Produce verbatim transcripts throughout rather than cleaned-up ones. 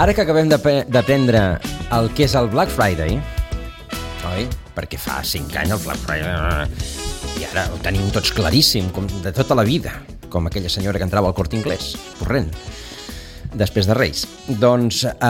Ara que acabem d'aprendre el que és el Black Friday, oi? Perquè fa cinc anys el Black Friday i ara ho tenim tots claríssim, com de tota la vida, com aquella senyora que entrava al Corte Inglés, corrent, després de Reis. Doncs eh,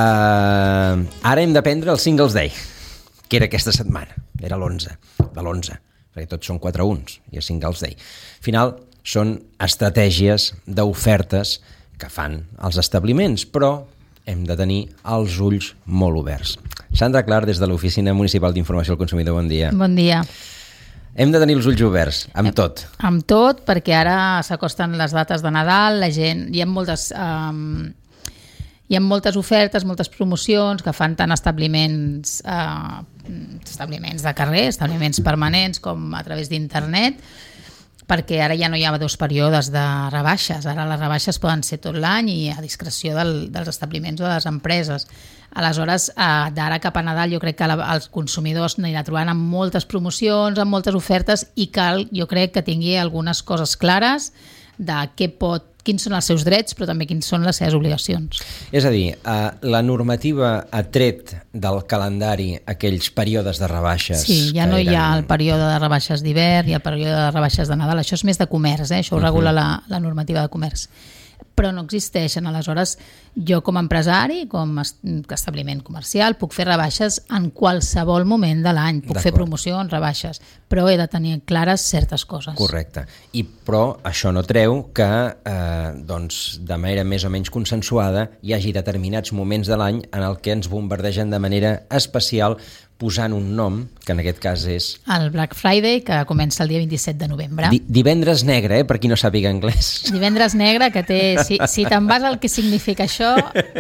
ara hem d'aprendre el Singles Day, que era aquesta setmana, era l'onze, de l'onze, perquè tots són quatre uns, i el Singles Day. Al final, són estratègies d'ofertes que fan els establiments, però hem de tenir els ulls molt oberts. Sandra Clar, des de l'Oficina Municipal d'Informació al Consumidor, bon dia. Bon dia. Hem de tenir els ulls oberts, amb tot. Amb tot, perquè ara s'acosten les dates de Nadal, la gent, hi ha moltes, um, hi ha moltes ofertes, moltes promocions que fan tant establiments, uh, establiments de carrer, establiments permanents, com a través d'internet, perquè ara ja no hi ha dos períodes de rebaixes. Ara les rebaixes poden ser tot l'any i a discreció del, dels establiments o de les empreses. Aleshores, eh, d'ara cap a Nadal jo crec que la, els consumidors anirà trobant amb moltes promocions, amb moltes ofertes, i cal, jo crec, que tingui algunes coses clares de què pot, quins són els seus drets, però també quins són les seves obligacions. És a dir, eh, la normativa ha tret del calendari aquells períodes de rebaixes. Sí, ja no eren... hi ha el període de rebaixes d'hivern i el període de rebaixes de Nadal. Això és més de comerç, eh? Això ho uh-huh. regula la, la normativa de comerç. Però no existeixen. Aleshores, jo com a empresari, com a establiment comercial, puc fer rebaixes en qualsevol moment de l'any. Puc fer promocions, rebaixes, però he de tenir clares certes coses. Correcte. I, però això no treu que eh, doncs, de manera més o menys consensuada hi hagi determinats moments de l'any en el que ens bombardegen de manera especial posant un nom, que en aquest cas és... El Black Friday, que comença el dia vint-i-set de novembre. Di- divendres negre, eh, per qui no sàpiga anglès. Divendres negre, que té... Si, si te'n vas al que significa això...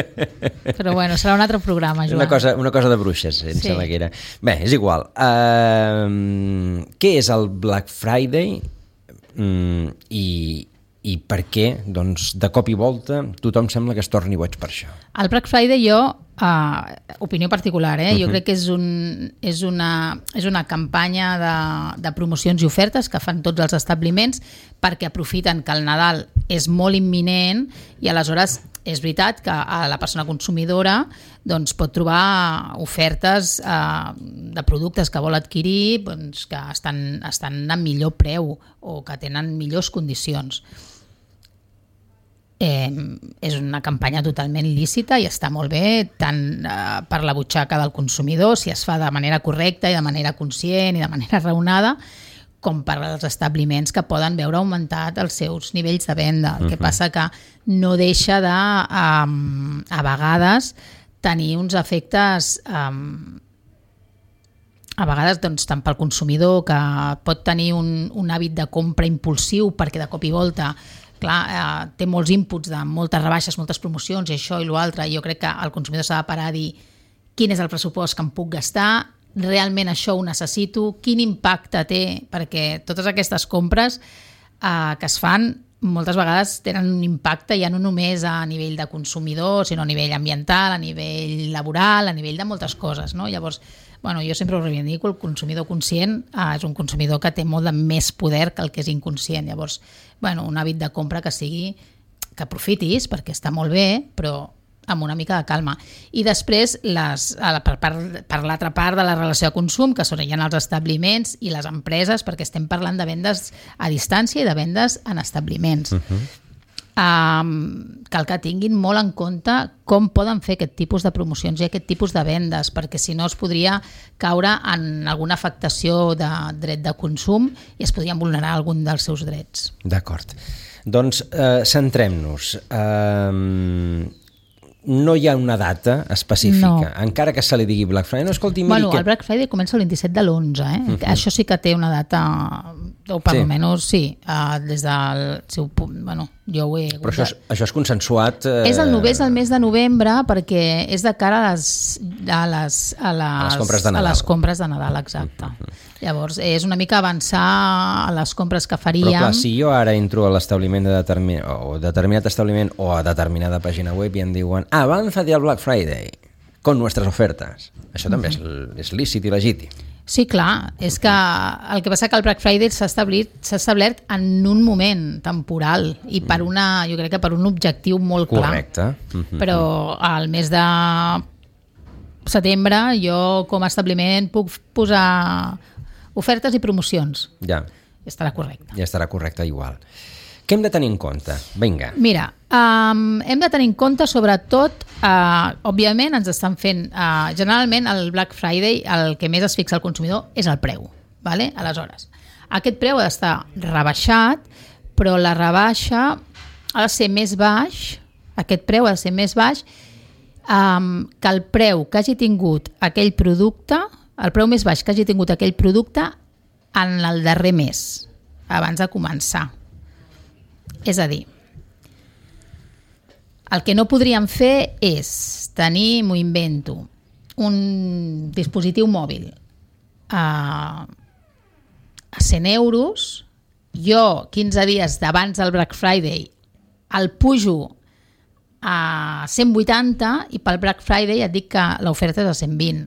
Però bueno, serà un altre programa, Joan. Una cosa, una cosa de bruixes, em sí. sembla que era. Bé, és igual. Uh, què és el Black Friday mm, i, i per què, doncs, de cop i volta, tothom sembla que es torni boig per això? El Black Friday jo... Uh, opinió particular, eh? Uh-huh. Jo crec que és, un, és, una, és una campanya de, de promocions i ofertes que fan tots els establiments perquè aprofiten que el Nadal és molt imminent i aleshores és veritat que a la persona consumidora doncs, pot trobar ofertes uh, de productes que vol adquirir doncs, que estan, estan a millor preu o que tenen millors condicions. Eh, és una campanya totalment lícita i està molt bé tant eh, per la butxaca del consumidor, si es fa de manera correcta i de manera conscient i de manera raonada, com per als establiments que poden veure augmentat els seus nivells de venda. El uh-huh. que passa que no deixa de, um, a vegades, tenir uns efectes... Um, a vegades doncs, tant pel consumidor, que pot tenir un, un hàbit de compra impulsiu perquè de cop i volta clar, eh, té molts inputs de moltes rebaixes, moltes promocions i això i l'altre, i jo crec que el consumidor s'ha de parar a dir quin és el pressupost que em puc gastar, realment això ho necessito, quin impacte té, perquè totes aquestes compres eh, que es fan moltes vegades tenen un impacte ja no només a nivell de consumidor, sinó a nivell ambiental, a nivell laboral, a nivell de moltes coses, no? Llavors, bueno, jo sempre ho reivindico, el consumidor conscient eh, és un consumidor que té molt de més poder que el que és inconscient. Llavors, bueno, un hàbit de compra que sigui, que aprofitis, perquè està molt bé, però amb una mica de calma. I després, les, per, per, per l'altra part de la relació de consum, que són ja els establiments i les empreses, perquè estem parlant de vendes a distància i de vendes en establiments. Uh-huh. Um, cal que tinguin molt en compte com poden fer aquest tipus de promocions i aquest tipus de vendes, perquè si no es podria caure en alguna afectació de dret de consum i es podrien vulnerar algun dels seus drets. D'acord. Doncs eh, centrem-nos. Eh, no hi ha una data específica, no. Encara que se li digui Black Friday. No, escolti, miri bueno, que... el Black Friday comença el vint-i-set de l'onze, eh? Uh-huh. Això sí que té una data, o per sí. almenys sí, uh, des del seu punt, bueno, jo ho he... Però això és, això és consensuat... Eh... És el, nove, és el mes de novembre perquè és de cara a les, a les, a les, a les compres de Nadal. A les compres de Nadal, exacte. Uh-huh. Llavors, és una mica avançar a les compres que faríem. Però clar, si jo ara entro a l'establiment de determin... o determinat establiment o a determinada pàgina web i em diuen avánzate al Black Friday con nuestras ofertas, això també uh-huh. és, és lícit i legítim. Sí, clar, és que el que passa que el Black Friday s'ha establert, s'ha establert en un moment temporal i per una, jo crec que per un objectiu molt clar. Correcte. Mm-hmm. Però al mes de setembre jo com a establiment puc posar ofertes i promocions. Ja. I estarà correcte. Ja estarà correcte igual. Què hem de tenir en compte? Vinga. Mira, um, hem de tenir en compte sobretot, uh, òbviament ens estan fent, uh, generalment el Black Friday el que més es fixa el consumidor és el preu, ¿vale? Aleshores, aquest preu ha d'estar rebaixat, però la rebaixa ha de ser més baix, aquest preu ha de ser més baix um, que el preu que hagi tingut aquell producte, el preu més baix que hagi tingut aquell producte en el darrer mes, abans de començar. És a dir, el que no podríem fer és tenir, m'ho invento, un dispositiu mòbil a, a cent euros, jo quinze dies d'abans del Black Friday el pujo a cent vuitanta i pel Black Friday et dic que l'oferta és a cent vint.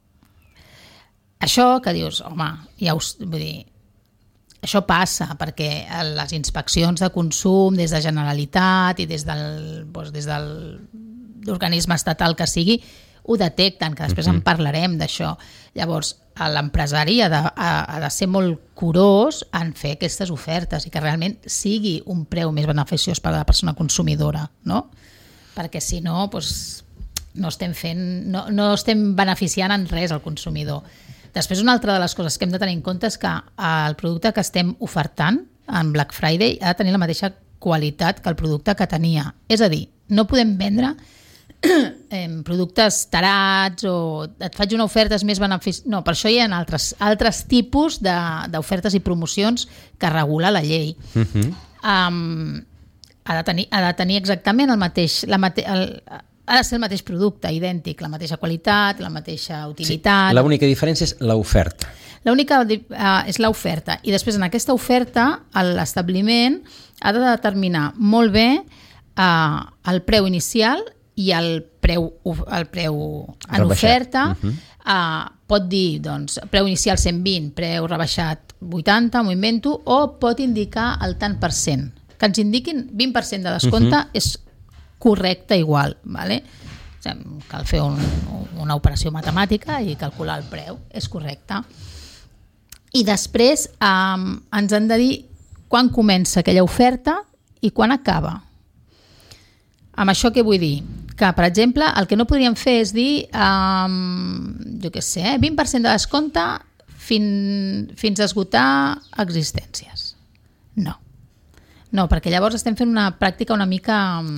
Això que dius, home, ja us, vull dir, això passa perquè les inspeccions de consum des de Generalitat i des del, doncs, des del l'organisme estatal que sigui ho detecten, que després uh-huh. en parlarem d'això. Llavors, l'empresari ha, de, ha, ha de ser molt curós en fer aquestes ofertes i que realment sigui un preu més beneficiós per a la persona consumidora, no? Perquè si no, doncs, no estem fent, no, no estem beneficiant en res al consumidor. Després, una altra de les coses que hem de tenir en compte és que el producte que estem ofertant en Black Friday ha de tenir la mateixa qualitat que el producte que tenia. És a dir, no podem vendre eh, productes tarats o et faig una oferta és més benefici... No, per això hi ha altres, altres tipus d'ofertes i promocions que regula la llei. Uh-huh. um, ha, de tenir, ha de tenir exactament el mateix... La mate, el, ha de ser el mateix producte, idèntic, la mateixa qualitat, la mateixa utilitat... Sí, l'única diferència és l'oferta. L'única uh, és l'oferta. I després, en aquesta oferta, l'establiment ha de determinar molt bé uh, el preu inicial i el preu, el preu en rebaixat. Oferta. Uh-huh. uh, pot dir, doncs, preu inicial cent vint, preu rebaixat vuitanta, m'ho invento, o pot indicar el tant per cent. Que ens indiquin vint per cent de descompte uh-huh. és correcte igual, ¿vale? O sigui, cal fer un, una operació matemàtica i calcular el preu, és correcte. I després um, ens han de dir quan comença aquella oferta i quan acaba. Amb això què vull dir? Que, per exemple, el que no podríem fer és dir, um, jo què sé, vint per cent de descompte fin, fins a esgotar existències. No. No, perquè llavors estem fent una pràctica una mica...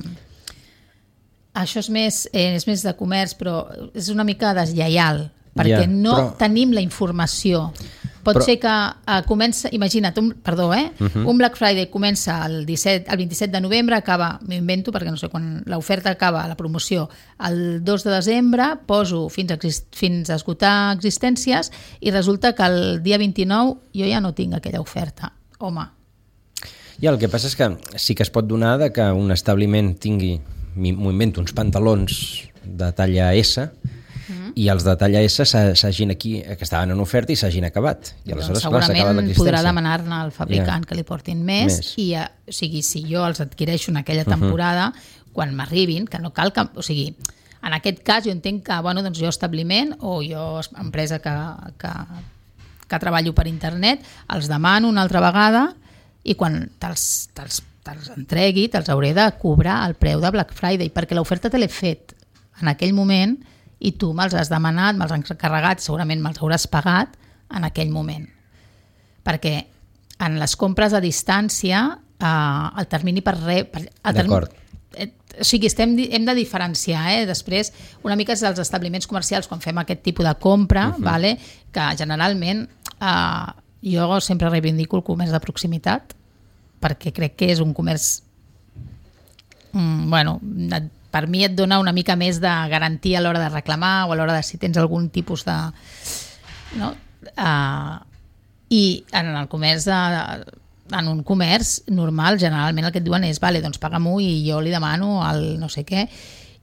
Això és més, eh, és més de comerç, però és una mica deslleial, perquè yeah, no però... tenim la informació. Pot però... ser que eh, comença, imagina't, un, perdó, eh? Uh-huh. Un Black Friday comença el, disset, el vint-i-set de novembre, acaba, m'invento perquè no sé quan l'oferta acaba, la promoció, el dos de desembre, poso fins a, fins a esgotar existències i resulta que el dia vint-i-nou jo ja no tinc aquella oferta. Home. I el que passa és que sí que es pot donar de que un establiment tingui, m'ho invento, uns pantalons de talla S mm. i els de talla S s'hagin aquí, que estaven en oferta i s'hagin acabat. I aleshores, doncs segurament clar, podrà demanar-ne al fabricant yeah. que li portin més, més. I o sigui, si jo els adquireixo en aquella temporada, uh-huh. quan m'arribin, que no cal que... O sigui, en aquest cas jo entenc que bueno, doncs jo establiment o jo empresa que, que, que treballo per internet, els demano una altra vegada i quan te'ls, te'ls te'ls entregui, te'ls hauré de cobrar el preu de Black Friday, perquè l'oferta te l'he fet en aquell moment i tu me'ls has demanat, me'ls has carregat, segurament me'ls hauràs pagat en aquell moment. Perquè en les compres a distància eh, el termini per res... D'acord. Eh, o sigui, estem, hem de diferenciar, eh? Després, una mica és els establiments comercials quan fem aquest tipus de compra, uh-huh. vale? Que generalment eh, jo sempre reivindico el comerç de proximitat, perquè crec que és un comerç mm, bueno, per mi et dona una mica més de garantia a l'hora de reclamar o a l'hora de si tens algun tipus de... No? Uh, I en el comerç de, en un comerç normal generalment el que et diuen és vale, doncs paga-m'ho i jo li demano el no sé què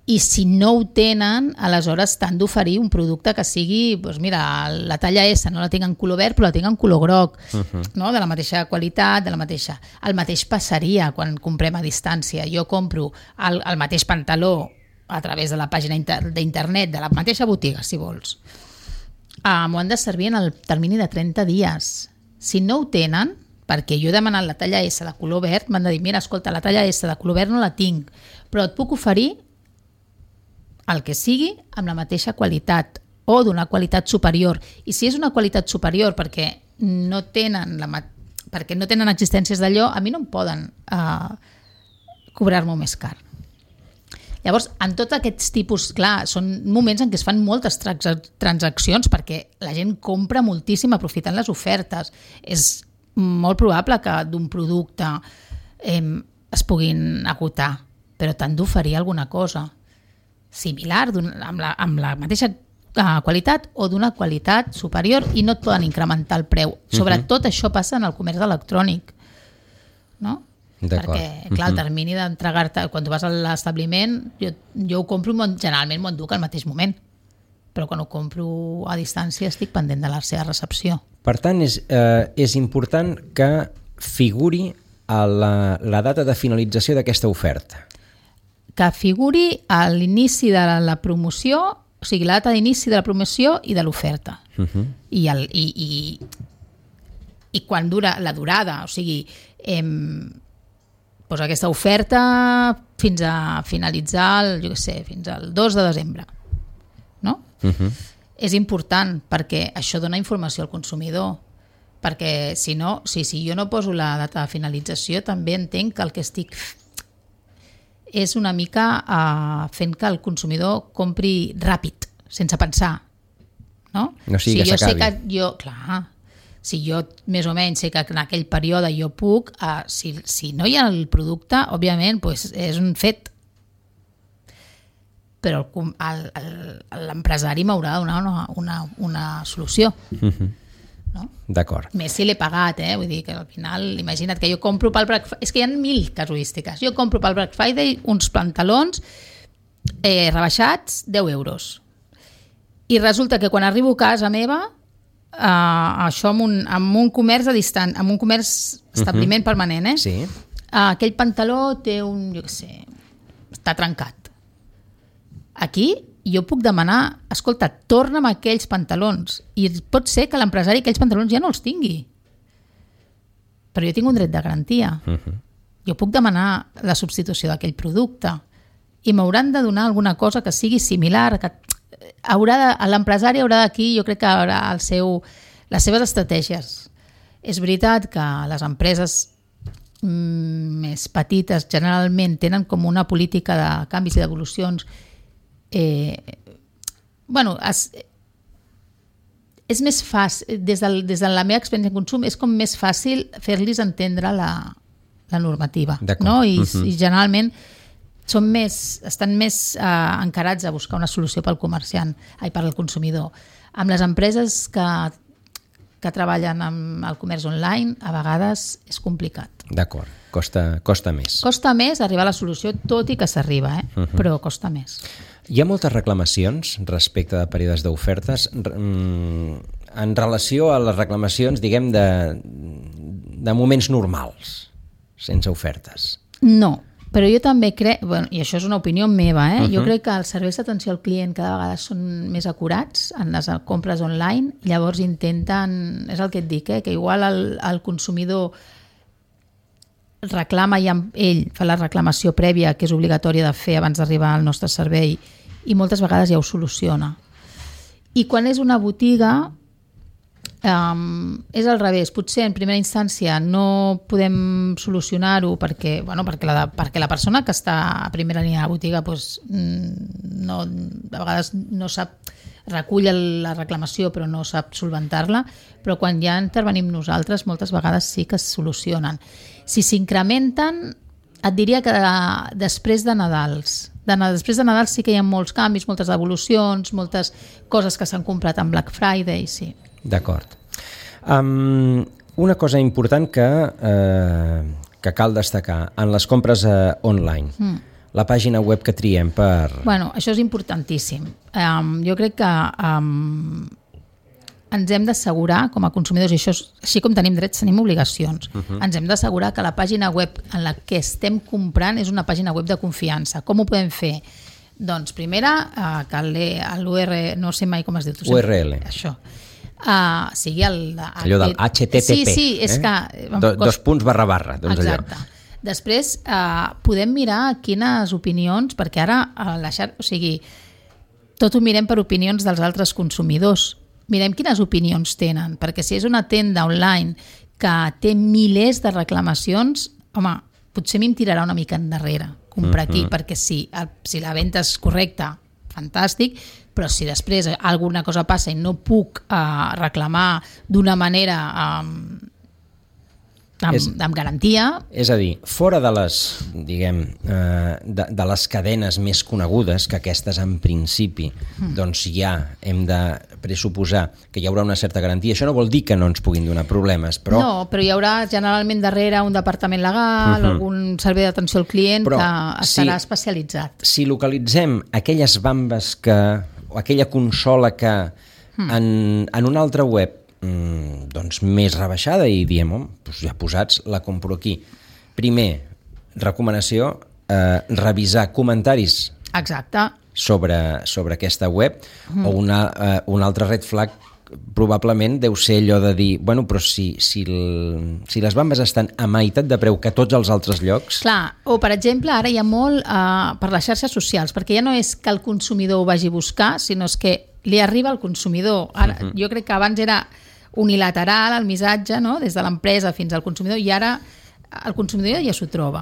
I si no ho tenen, aleshores t'han d'oferir un producte que sigui, doncs mira, la talla S no la tinc en color verd, però la tinc en color groc, uh-huh. no? De la mateixa qualitat, de la mateixa... El mateix passaria quan comprem a distància. Jo compro el, el mateix pantaló a través de la pàgina inter, d'internet, de la mateixa botiga, si vols. Uh, m'ho han de servir en el termini de trenta dies. Si no ho tenen, perquè jo he demanat la talla S de color verd, m'han de dir, mira, escolta, la talla S de color verd no la tinc, però et puc oferir el que sigui amb la mateixa qualitat o d'una qualitat superior. I si és una qualitat superior perquè no tenen, la, perquè no tenen existències d'allò, a mi no em poden uh, cobrar-m'ho més car. Llavors, en tots aquests tipus, clar, són moments en què es fan moltes transaccions perquè la gent compra moltíssim aprofitant les ofertes. És molt probable que d'un producte eh, es puguin agotar, però t'han d'oferir alguna cosa similar, amb la, amb la mateixa uh, qualitat o d'una qualitat superior i no et poden incrementar el preu. Sobretot uh-huh. això passa en el comerç electrònic, no? D'acord. Perquè, clar, el termini d'entregar-te, quan tu vas a l'establiment, jo, jo ho compro, generalment m'ho enduc al mateix moment, però quan ho compro a distància estic pendent de la seva recepció. Per tant, és, eh, és important que figuri a la, la data de finalització d'aquesta oferta. Que figuri a l'inici de la promoció, o sigui, la data d'inici de la promoció i de l'oferta. Uh-huh. I, el, i, i, i quan dura la durada, o sigui, eh, doncs aquesta oferta fins a finalitzar, el, jo què sé, fins al dos de desembre. No? Uh-huh. És important perquè això dona informació al consumidor. Perquè si no, si, si jo no poso la data de finalització, també entenc que el que estic és una mica uh, fent que el consumidor compri ràpid, sense pensar. No? No sigui si que jo sé s'acabi. que jo, clar, si jo més o menys sé que en aquell període jo puc, uh, si, si no hi ha el producte, òbviament, pues, és un fet. Però el, el, el, l'empresari m'haurà de donar una, una, una solució. Uh-huh. No? D'acord. Més si l'he pagat, eh? Vull dir que al final, imagina't que jo compro pel Black Friday, és que hi ha mil casuístiques, jo compro pel Black Friday uns pantalons eh, rebaixats deu euros i resulta que quan arribo a casa meva eh, això amb un, amb un comerç a distant, amb un comerç establiment uh-huh. permanent, eh? Sí. eh, aquell pantaló té un, jo què sé, està trencat. Aquí jo puc demanar, escolta, torna'm aquells pantalons, i pot ser que l'empresari aquells pantalons ja no els tingui, però jo tinc un dret de garantia. Uh-huh. Jo puc demanar la substitució d'aquell producte i m'hauran de donar alguna cosa que sigui similar, que haurà de, l'empresari haurà d'aquí, jo crec que haurà el seu, les seves estratègies. És veritat que les empreses mm, més petites generalment tenen com una política de canvis i devolucions. Eh, bueno, es, és més fàcil, des, del, des de la meva experiència en consum, és com més fàcil fer-los entendre la, la normativa, no? I, uh-huh. i generalment són més, estan més eh, encarats a buscar una solució pel comerciant, ai, per al consumidor. Amb les empreses que, que treballen amb el comerç online, a vegades és complicat. D'acord, costa, costa més. Costa més arribar a la solució, tot i que s'arriba, eh? Uh-huh. Però costa més. Hi ha moltes reclamacions respecte de períodes d'ofertes en relació a les reclamacions, diguem, de, de moments normals, sense ofertes. No, però jo també crec, bueno, i això és una opinió meva, eh? Uh-huh. Jo crec que els serveis d'atenció al client cada vegada són més acurats en les compres online, llavors intenten, és el que et dic, eh? Que igual el, el consumidor reclama i ell fa la reclamació prèvia que és obligatòria de fer abans d'arribar al nostre servei i moltes vegades ja ho soluciona. I quan és una botiga um, és al revés. Potser en primera instància no podem solucionar-ho perquè, bueno, perquè, la, perquè la persona que està a primera línia de la botiga pues, no, a vegades no sap, recull la reclamació però no sap solventar-la, però quan ja intervenim nosaltres moltes vegades sí que es solucionen. Si s'incrementen, et diria que després de Nadals. De, després de Nadal sí que hi ha molts canvis, moltes devolucions, moltes coses que s'han comprat en Black Friday, sí. D'acord. Um, una cosa important que, eh, que cal destacar en les compres eh, online. Mm. la pàgina web que triem per... Bueno, això és importantíssim. Um, jo crec que um, ens hem d'assegurar, com a consumidors, i això és, així com tenim drets, tenim obligacions, uh-huh. ens hem d'assegurar que la pàgina web en la que estem comprant és una pàgina web de confiança. Com ho podem fer? Doncs, primera, uh, que l'U R L, no sé mai com es diu. U R L. Això. Uh, sigui el... De, Allò del H T T P. Sí, sí, és eh? que... Do, dos punts barra barra, doncs exacte. Allò. Després, eh, podem mirar quines opinions, perquè ara a la xarxa, o sigui, tot ho mirem per opinions dels altres consumidors. Mirem quines opinions tenen, perquè si és una tenda online que té milers de reclamacions, home, potser m'hi tirarà una mica endarrere comprar aquí, uh-huh. perquè si, si la venda és correcta, fantàstic, però si després alguna cosa passa i no puc eh, reclamar d'una manera... Eh, Amb, és, amb garantia. És a dir, fora de les, diguem, eh, de, de les cadenes més conegudes, que aquestes en principi mm. doncs ja hem de pressuposar que hi haurà una certa garantia. Això no vol dir que no ens puguin donar problemes, però... No, però hi haurà generalment darrere un departament legal, mm-hmm. algun servei d'atenció al client però que estarà si, especialitzat. Si localitzem aquelles bambes que, o aquella consola que mm. en, en una altra web doncs més rebaixada i diem, oh, doncs ja posats, la compro aquí. Primer, recomanació, eh, revisar comentaris exacte sobre, sobre aquesta web mm. o una, eh, un altre red flag probablement deu ser allò de dir, bueno, però si, si, el, si les bambes estan a meitat de preu que tots els altres llocs... Clar, o per exemple, ara hi ha molt eh, per les xarxes socials, perquè ja no és que el consumidor ho vagi a buscar, sinó és que li arriba al consumidor. Ara, mm-hmm. Jo crec que abans era unilateral el missatge, no? Des de l'empresa fins al consumidor, i ara el consumidor ja s'ho troba.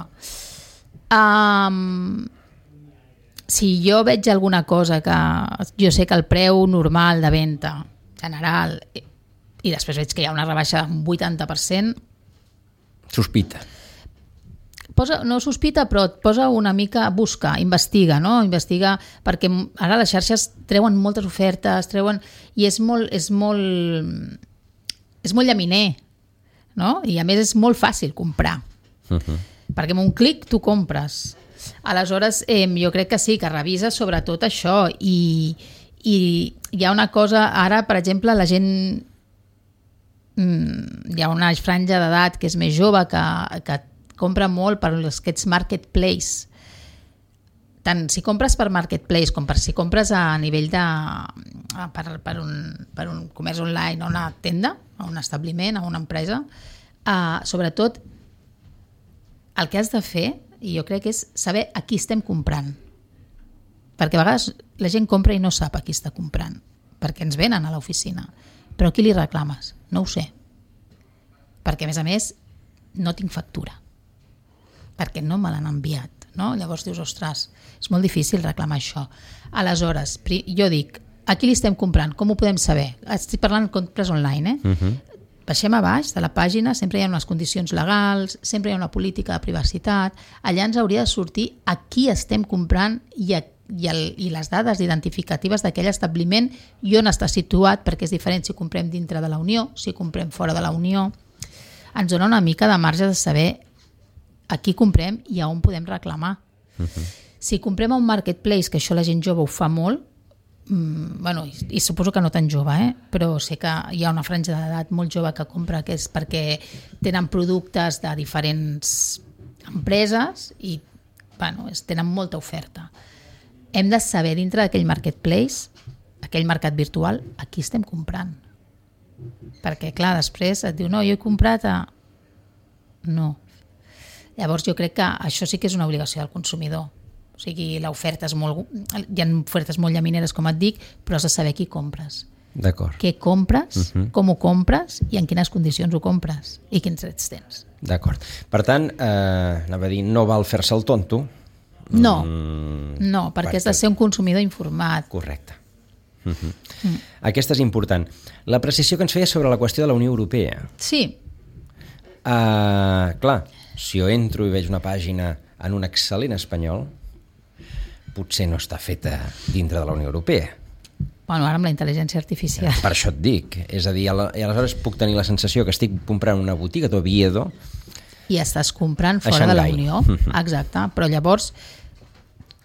Um, si jo veig alguna cosa que jo sé que el preu normal de venda general i, i després veig que hi ha una rebaixa d'un vuitanta per cent, sospita. Posa, no sospita, però et posa una mica, busca, investiga, no? Investiga, perquè ara les xarxes treuen moltes ofertes, treuen, i és molt, és molt, és molt llaminer, no? I a més és molt fàcil comprar, uh-huh. perquè amb un clic tu compres. Aleshores, eh, jo crec que sí, que revisa sobretot això, i, i hi ha una cosa, ara, per exemple, la gent, mm, hi ha una franja d'edat que és més jove, que, que compra molt per aquests marketplace. Tant si compres per marketplace com per si compres a nivell de per, per, un, per un comerç online o una tenda, o un establiment, o una empresa, uh, sobretot el que has de fer, i jo crec que és saber a qui estem comprant. Perquè a vegades la gent compra i no sap a qui està comprant, perquè ens venen a l'oficina. Però a qui li reclames? No ho sé. Perquè, a més a més, no tinc factura. Perquè no me l'han enviat. No? Llavors dius, ostres, és molt difícil reclamar això. Aleshores, jo dic, a qui li estem comprant? Com ho podem saber? Estic parlant de compres online, eh? Uh-huh. Baixem a baix de la pàgina, sempre hi ha unes condicions legals, sempre hi ha una política de privacitat, allà ens hauria de sortir a qui estem comprant i, a, i, el, i les dades identificatives d'aquell establiment i on està situat, perquè és diferent si comprem dintre de la Unió, si comprem fora de la Unió. Ens dona una mica de marge de saber a qui comprem i a on podem reclamar. Uh-huh. Si comprem a un marketplace, que això la gent jove ho fa molt, mmm, bueno, i, i suposo que no tan jove, eh? Però sé que hi ha una franja d'edat molt jove que compra, que és perquè tenen productes de diferents empreses i bueno, es, tenen molta oferta. Hem de saber dintre d'aquell marketplace, aquell mercat virtual, a qui estem comprant. Perquè, clar, després et diu, no, jo he comprat a... No. Llavors jo crec que això sí que és una obligació del consumidor. O sigui, l'oferta és molt... Hi ha ofertes molt llamineres, com et dic, però has de saber qui compres. D'acord. Què compres, uh-huh. com ho compres i en quines condicions ho compres i quins drets tens. D'acord. Per tant, eh, anava a dir, no val fer-se el tonto. No, mm, no, perquè, perquè has de ser un consumidor informat. Correcte. Uh-huh. Mm. Aquesta és important. La precisió que ens feia sobre la qüestió de la Unió Europea. Sí. Uh, clar, si jo entro i veig una pàgina en un excel·lent espanyol, potser no està feta dintre de la Unió Europea. Bueno, ara amb la intel·ligència artificial. Per això et dic. És a dir, aleshores puc tenir la sensació que estic comprant una botiga d'Oviedo i estàs comprant fora de la Unió. Exacte. Però llavors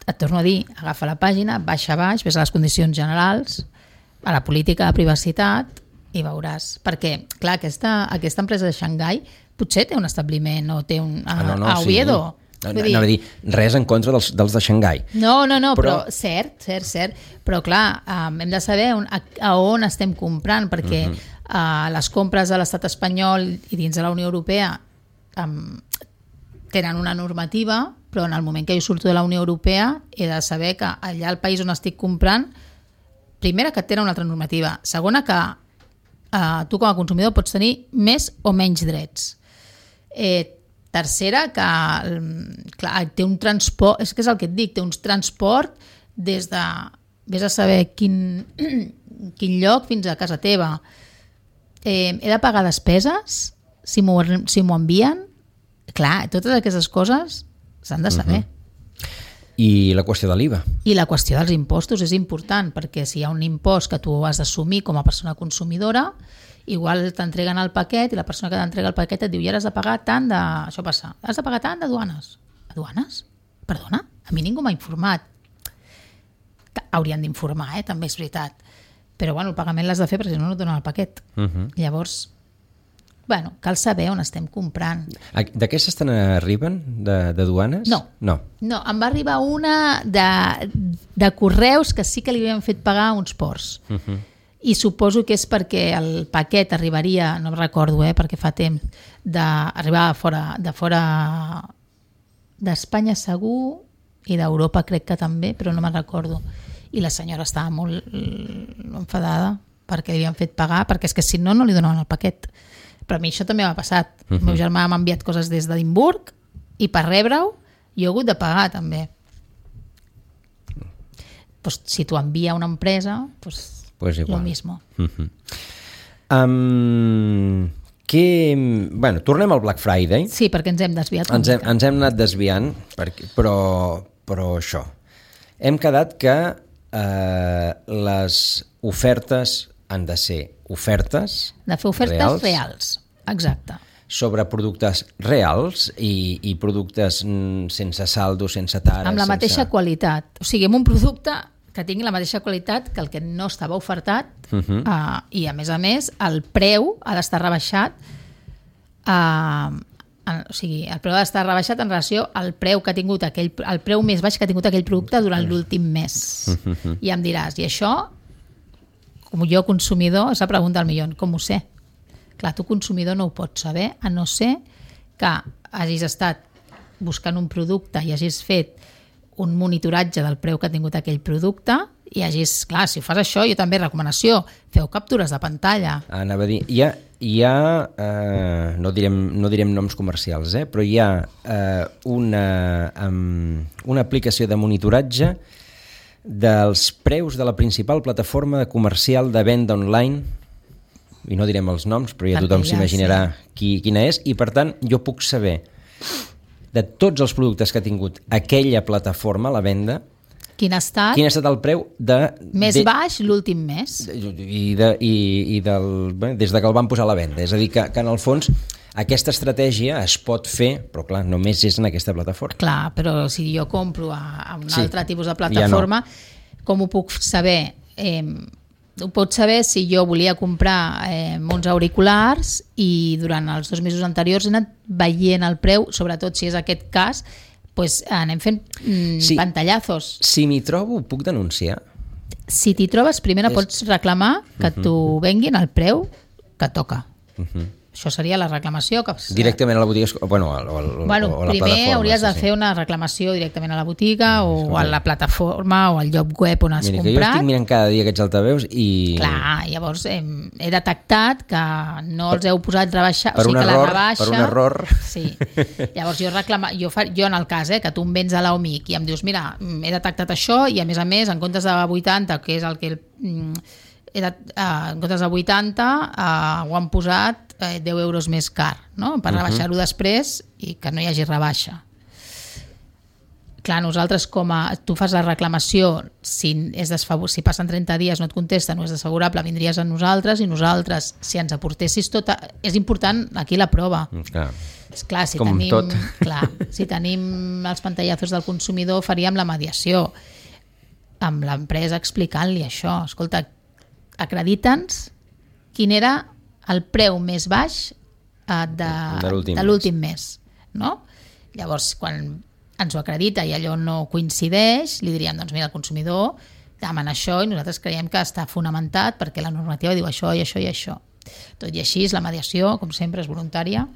et torno a dir, agafa la pàgina, baixa a baix, ves a les condicions generals, a la política de privacitat i veuràs. Perquè, clar, aquesta, aquesta empresa de Xangai potser té un establiment o té un a, ah, no, no, a Oviedo. Sí. Anava a dir, res en contra dels, dels de Xangai. No, no, no, però, però cert, cert, cert. Però clar, um, hem de saber on, a, a on estem comprant, perquè uh -huh. uh, les compres de l'estat espanyol i dins de la Unió Europea um, tenen una normativa, però en el moment que jo surto de la Unió Europea he de saber que allà al país on estic comprant, primera, que tenen una altra normativa, segona, que uh, tu com a consumidor pots tenir més o menys drets. Eh, Tercera, que clar, té un transport, és que és el que et dic, té un transport des de, vés a saber quin, quin lloc fins a casa teva. Eh, he de pagar despeses si m'ho si m'ho envien? Clar, totes aquestes coses s'han de saber. Uh-huh. I la qüestió de l'I V A. I la qüestió dels impostos és important, perquè si hi ha un impost que tu has d'assumir com a persona consumidora, igual t'entreguen el paquet i la persona que t'entrega el paquet et diu i ara has de pagar tant de... Això passa. Has de pagar tant de duanes. Duanes? Perdona? A mi ningú m'ha informat. Haurien d'informar, eh? També és veritat. Però bueno, el pagament l'has de fer perquè si no no et donen el paquet. Uh-huh. Llavors, bueno, cal saber on estem comprant. D'aquestes te n'arriben, de, de duanes? No. no. No, em va arribar una de, de correus que sí que li havien fet pagar uns ports. Uh-huh. I suposo que és perquè el paquet arribaria, no recordo, eh, perquè fa temps, d'arribar de fora, de fora d'Espanya segur i d'Europa crec que també, però no me'n recordo. I la senyora estava molt enfadada perquè li havien fet pagar, perquè és que si no, no li donaven el paquet. Però a mi això també m'ha passat. Uh-huh. El meu germà m'ha enviat coses des d'Edimburg i per rebre-ho jo he hagut de pagar també. Pues, si t'ho envia una empresa, pues pues igual. Lo mismo. Uh-huh. Um, que, bueno, tornem al Black Friday. Sí, perquè ens hem desviat una ens hem, mica. ens hem anat desviant, perquè, però, però això. Hem quedat que eh, les ofertes han de ser ofertes de fer ofertes reals, reals. Exacte. Sobre productes reals i, i productes sense saldo, sense tara. Amb la sense... mateixa qualitat. O sigui, amb un producte que tingui la mateixa qualitat que el que no estava ofertat uh-huh. uh, i a més a més el preu ha d'estar rebaixat uh, en, o sigui, el preu ha d'estar rebaixat en relació al preu que ha tingut aquell, el preu més baix que ha tingut aquell producte durant l'últim mes. Uh-huh. I em diràs, i això com jo consumidor, és la pregunta del milió, com ho sé? Clar, tu consumidor no ho pots saber, a no ser que hagis estat buscant un producte i hagis fet un monitoratge del preu que ha tingut aquell producte i hagis, clar, si fas això, jo també recomanació, feu captures de pantalla. Anava a dir, hi ha, hi ha eh, no, direm, no direm noms comercials, eh, però hi ha eh, una, um, una aplicació de monitoratge dels preus de la principal plataforma comercial de venda online, i no direm els noms, però ja tothom s'imaginarà sí. qui, quina és, i per tant jo puc saber de tots els productes que ha tingut aquella plataforma a la venda, quin ha estat, quin ha estat el preu de... més de, baix l'últim mes. I, de, i, i del, bé, des de que el van posar a la venda. És a dir, que, que en el fons aquesta estratègia es pot fer, però clar, només és en aquesta plataforma. Clar, però si jo compro a, a un sí, altre tipus de plataforma, ja no. Com ho puc saber? Eh, ho pots saber si jo volia comprar eh, uns auriculars i durant els dos mesos anteriors he anat veient el preu, sobretot si és aquest cas, pues anem fent mm, sí. pantallazos. Si m'hi trobo, puc denunciar? Si t'hi trobes, primer és... pots reclamar que uh-huh. t'ho venguin al preu que toca. Uh-huh. Això seria la reclamació. Que... Directament a la botiga, bueno, o, o, bueno, o a la primer plataforma. Hauries de sí, fer sí. una reclamació directament a la botiga o, o a la plataforma o al lloc web on has Mira, comprat. Que jo estic mirant cada dia aquests altaveus i... Clar, llavors eh, he detectat que no els heu posat rebaixar, per o sigui un que error, la rebaixa... Per un error. Sí. Llavors jo reclama, jo, fa, jo en el cas eh, que tu em vens a l'Omic i em dius, mira, he detectat això i a més a més en comptes de vuitanta, que és el que... El, he de, uh, en comptes de vuitanta uh, ho han posat uh, deu euros més car, no? Per uh-huh. rebaixar-ho després i que no hi hagi rebaixa. clar, nosaltres com a... Tu fas la reclamació, si, és desfavor, si passen trenta dies no et contesta, no és desfavorable, vindries a nosaltres i nosaltres, si ens aportessis tot... A, és important aquí la prova. Clar. És clar, si com tenim, tot. Clar, si tenim els pantallazos del consumidor, faríem la mediació amb l'empresa explicant-li això. Escolta, acredita'ns quin era el preu més baix eh, de, de l'últim mes. No? Llavors, quan ens ho acredita i allò no coincideix, li diríem, doncs mira, el consumidor demana això i nosaltres creiem que està fonamentat perquè la normativa diu això i això i això. Tot i així, la mediació, com sempre, és voluntària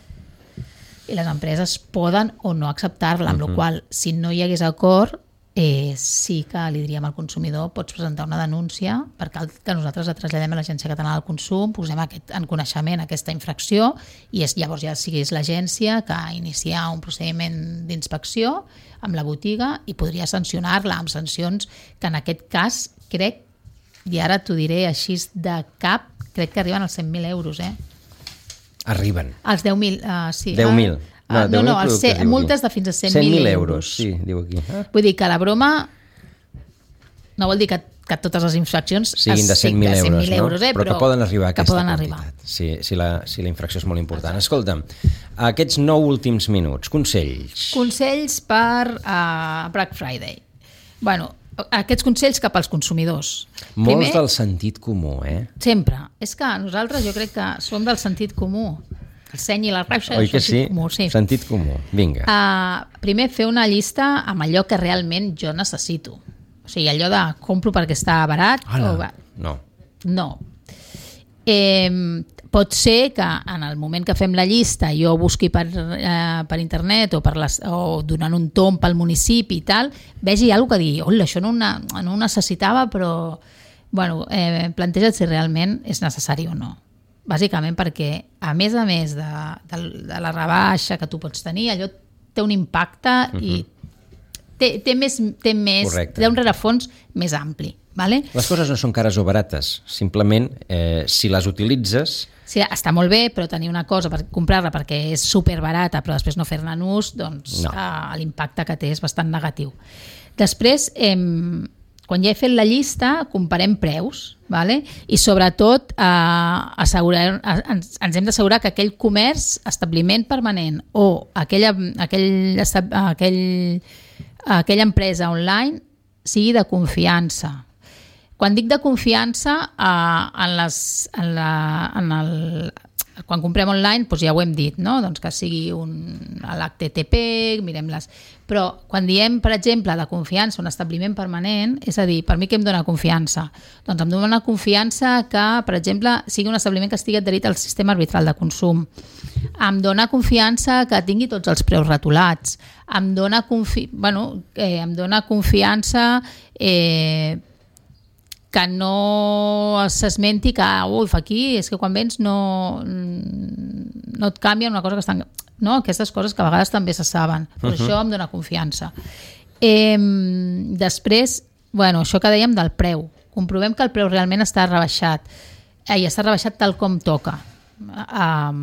i les empreses poden o no acceptar-la, amb uh-huh. la qual cosa, si no hi hagués acord, eh, sí que li diríem al consumidor pots presentar una denúncia perquè que nosaltres la traslladem a l'Agència Catalana del Consum, posem aquest, en coneixement aquesta infracció i és, llavors ja siguis l'agència que inicia un procediment d'inspecció amb la botiga i podria sancionar-la amb sancions que en aquest cas crec, i ara t'ho diré així de cap, crec que arriben als cent mil euros, eh? Arriben. Els deu mil, uh, sí. deu mil. No, no, no els c- multes de fins a cent mil euros. Sí, diu aquí. Ah. Vull dir que la broma no vol dir que, que totes les infraccions siguin de cent mil euros, no? euros eh? però, però que poden arribar a aquesta poden quantitat. Arribar. Si, si, la, si la infracció és molt important. Escolta'm, aquests nou últims minuts, consells. Consells per uh, Black Friday. Bueno, aquests consells cap als consumidors. Molts Primer, del sentit comú, eh? Sempre. És que nosaltres jo crec que som del sentit comú. El seny i la raixa Oi que sentit sí? comú. Sí. Sentit comú. Vinga. Uh, primer, fer una llista amb allò que realment jo necessito. O sigui, allò de compro perquè està barat. Hola. O... No. No. Eh, pot ser que en el moment que fem la llista jo busqui per, eh, per internet o, per les, o donant un tomb pel municipi i tal, vegi alguna que digui, hola, això no, una, no ho necessitava, però bueno, eh, planteja't si realment és necessari o no. Bàsicament perquè, a més a més de, de, de la rebaixa que tu pots tenir, allò té un impacte uh-huh. i té, té més, té més té un rerefons més ampli. Vale? Les coses no són cares o barates, simplement eh, si les utilitzes... Sí, està molt bé, però tenir una cosa per comprar-la perquè és superbarata però després no fer-ne en ús, doncs no. eh, l'impacte que té és bastant negatiu. Després, eh, quan ja he fet la llista, comparem preus, vale? I sobretot eh, assegurar, ens, ens hem d'assegurar que aquell comerç, establiment permanent o aquella, aquell, aquell, aquella empresa online sigui de confiança. Quan dic de confiança, eh, en les, en la, en el, quan comprem online, doncs ja ho hem dit, no? Doncs que sigui un, l'H T T P, mirem les... Però quan diem, per exemple, de confiança, un establiment permanent, és a dir, per mi què em dona confiança? Doncs em dona confiança que, per exemple, sigui un establiment que estigui adherit al sistema arbitral de consum. Em dona confiança que tingui tots els preus rotulats. Em dona, confi... bueno, eh, em dona confiança... Eh, que no s'esmenti que uf, aquí és que quan vens no, no et canvia una cosa que estan... No? Aquestes coses que a vegades també se saben. Però uh-huh. això em dona confiança. Eh, després, bueno, això que dèiem del preu. Comprovem que el preu realment està rebaixat. Eh, I està rebaixat tal com toca. Um,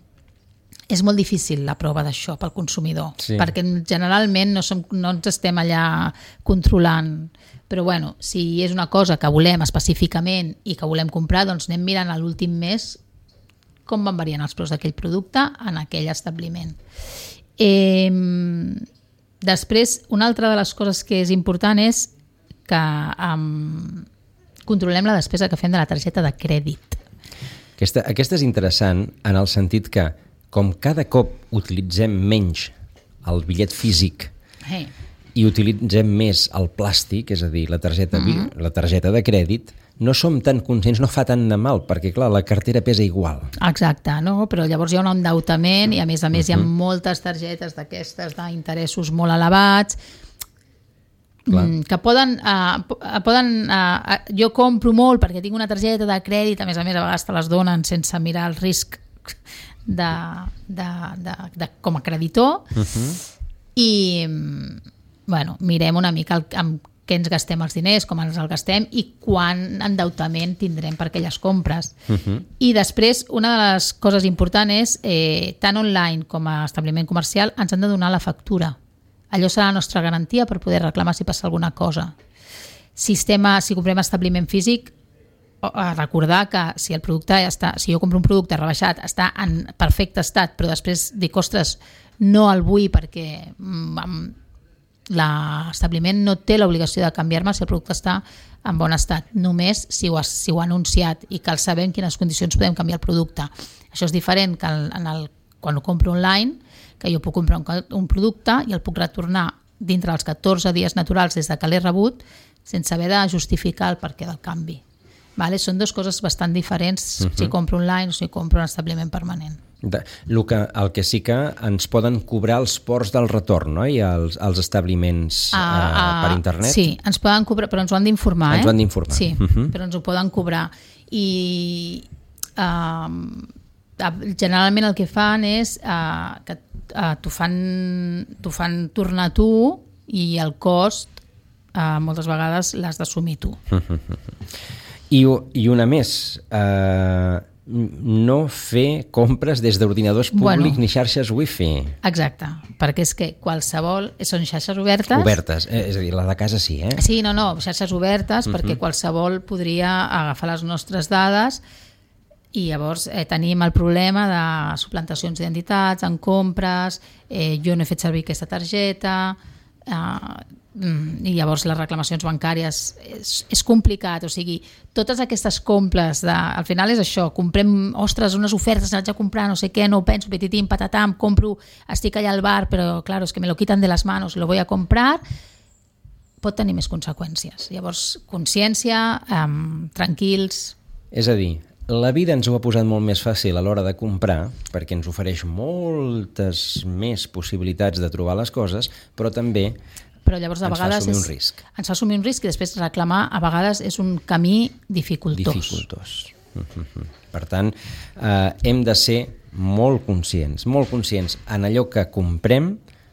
és molt difícil la prova d'això pel consumidor, sí. perquè generalment no, som, no ens estem allà controlant. Però bueno, si és una cosa que volem específicament i que volem comprar, doncs anem mirant a l'últim mes com van variant els preus d'aquell producte en aquell establiment. Eh, després, una altra de les coses que és important és que um, controlem la despesa que fem de la targeta de crèdit. Aquesta, aquesta és interessant en el sentit que com cada cop utilitzem menys el bitllet físic hey. i utilitzem més el plàstic, és a dir, la targeta, mm-hmm. la targeta de crèdit, no som tan conscients, no fa tant de mal, perquè clar, la cartera pesa igual. Exacte, no? Però llavors hi ha un endeutament i a més a més mm-hmm. hi ha moltes targetes d'aquestes d'interessos molt elevats Clar. que poden, uh, poden uh, jo compro molt perquè tinc una targeta de crèdit, a més a més a vegades te les donen sense mirar el risc de, de, de, de, com a creditor uh-huh. i bueno, mirem una mica el, amb què ens gastem els diners, com ens el gastem i quant endeutament tindrem per aquelles compres. Uh-huh. I després, una de les coses importants és, eh, tant online com a establiment comercial, ens han de donar la factura allò serà la nostra garantia per poder reclamar si passa alguna cosa. Sistema, si comprem establiment físic, a recordar que si el producte ja està, si jo compro un producte rebaixat, està en perfecte estat, però després dic, ostres, no el vull perquè l'establiment no té l'obligació de canviar-me si el producte està en bon estat, només si ho ha, si ho ha anunciat i cal saber en quines condicions podem canviar el producte. Això és diferent que en el, quan ho compro online, que jo puc comprar un, un producte i el puc retornar dintre dels catorze dies naturals des de que l'he rebut sense haver de justificar el perquè del canvi. Vale? Són dues coses bastant diferents, uh-huh. si compro online o si compro un establiment permanent. De, el, que, el que sí que ens poden cobrar els ports del retorn, no? I els, els establiments uh, uh, per internet. Sí, ens poden cobrar, però ens ho han d'informar. Ens eh? ho han d'informar. Sí, uh-huh. però ens ho poden cobrar. I uh, generalment el que fan és uh, que uh, t'ho fan, t'ho fan tornar a tu i el cost uh, moltes vegades l'has d'assumir tu. Uh-huh. I, I una més, eh, no fer compres des d'ordinadors públics bueno, ni xarxes wifi. Exacte, perquè és que qualsevol... Són xarxes obertes. Obertes, eh? És a dir, la de casa sí, eh? Sí, no, no, xarxes obertes, uh-huh. perquè qualsevol podria agafar les nostres dades i llavors eh, tenim el problema de suplantacions d'identitats, en compres, eh, jo no he fet servir aquesta targeta... Eh, i llavors les reclamacions bancàries és, és complicat, o sigui totes aquestes compres de, al final és això, comprem, ostres, unes ofertes haig de comprar, no sé què, no ho penso, petitim, patatam, compro, estic allà al bar però claro, es que me lo quitan de las manos, lo voy a comprar, pot tenir més conseqüències. Llavors consciència, um, tranquils. És a dir, la vida ens ho ha posat molt més fàcil a l'hora de comprar perquè ens ofereix moltes més possibilitats de trobar les coses, però també però llavors a ens vegades fa assumir és, un risc. Ens fa assumir un risc i després reclamar a vegades és un camí dificultós. Dificultós. Uh-huh. Per tant, eh, hem de ser molt conscients, molt conscients en allò que comprem,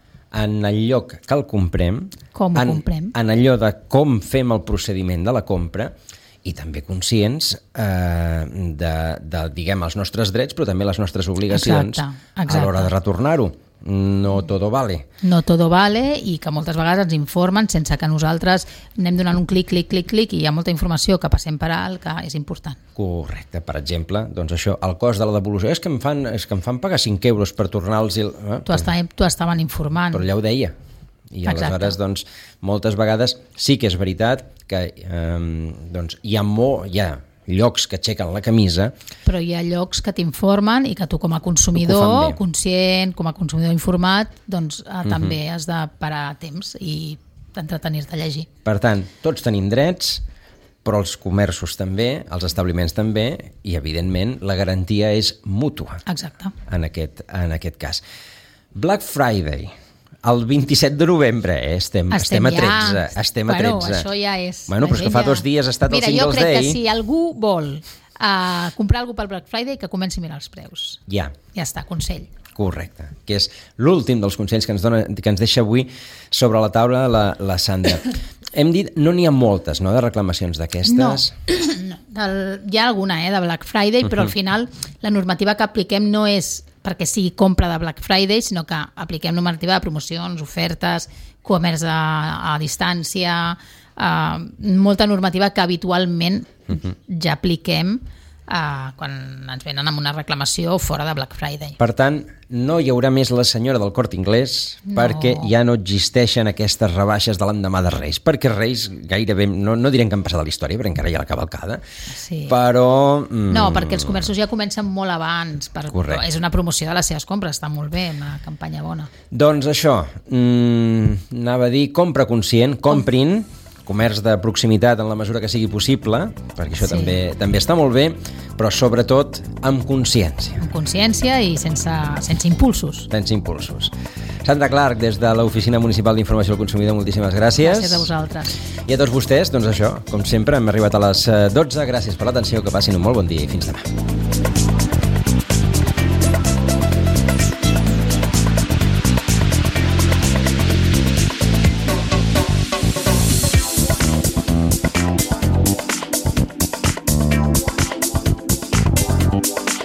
en el lloc que el comprem, com en, comprem, en allò de com fem el procediment de la compra i també conscients eh, de, de, diguem, els nostres drets, però també les nostres obligacions exacte, exacte. a l'hora de retornar-ho. No todo vale. No todo vale i que moltes vegades ens informen sense que nosaltres anem donant un clic, clic, clic, clic i hi ha molta informació que passem per alt que és important. Correcte. Per exemple, doncs això, el cost de la devolució és que em fan, és que em fan pagar cinc euros per tornar-los... Eh? T'ho estaven, t'ho estaven informant. Però ja ho deia. I aleshores, exacte. doncs, moltes vegades sí que és veritat que eh, doncs, hi ha molt... Hi ha llocs que aixequen la camisa. Però hi ha llocs que t'informen i que tu com a consumidor conscient, com a consumidor informat, doncs eh, uh-huh. també has de parar a temps i d'entretenir-te a llegir. Per tant, tots tenim drets, però els comerços també, els establiments també, i evidentment la garantia és mútua. Exacte. En aquest, en aquest cas. Black Friday, el vint-i-set de novembre, eh? estem, estem, estem a tretze. Ja. Estem a bueno, tretze. Això ja és... Bueno, però és que fa dos dies ha estat Mira, el Singles Day. Mira, jo crec que si algú vol uh, comprar alguna per Black Friday, que comenci a mirar els preus. Ja. Ja està, consell. Correcte, que és l'últim dels consells que ens, dona, que ens deixa avui sobre la taula la, la Sandra. Hem dit, no n'hi ha moltes, no?, de reclamacions d'aquestes? No, no. Del, hi ha alguna, eh, de Black Friday, però uh-huh. al final la normativa que apliquem no és perquè sigui compra de Black Friday, sinó que apliquem normativa de promocions, ofertes, comerç a, a distància, eh, molta normativa que habitualment uh-huh. ja apliquem Uh, quan ens venen amb una reclamació fora de Black Friday. Per tant, no hi haurà més la senyora del Corte Inglés no. perquè ja no existeixen aquestes rebaixes de l'endemà de Reis, perquè Reis gairebé, no, no direm que han passat a la història, perquè encara hi ha la cavalcada, sí. però... Mm, no, perquè els comerços ja comencen molt abans, per, és una promoció de les seves compres, està molt bé, una campanya bona. Doncs això, mm, anava a dir, compra conscient, comprin, Com? comerç de proximitat en la mesura que sigui possible, perquè això sí. també també està molt bé, però sobretot amb consciència. Amb consciència i sense, sense impulsos. Sense impulsos. Sandra Clark, des de l'Oficina Municipal d'Informació al Consumidor, moltíssimes gràcies. Gràcies a vosaltres. I a tots vostès, doncs això, com sempre, hem arribat a les dotze. Gràcies per l'atenció, que passin un molt bon dia i fins demà.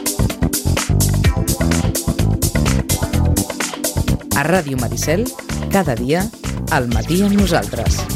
A Ràdio Maricel, Cada dia, al matí amb nosaltres.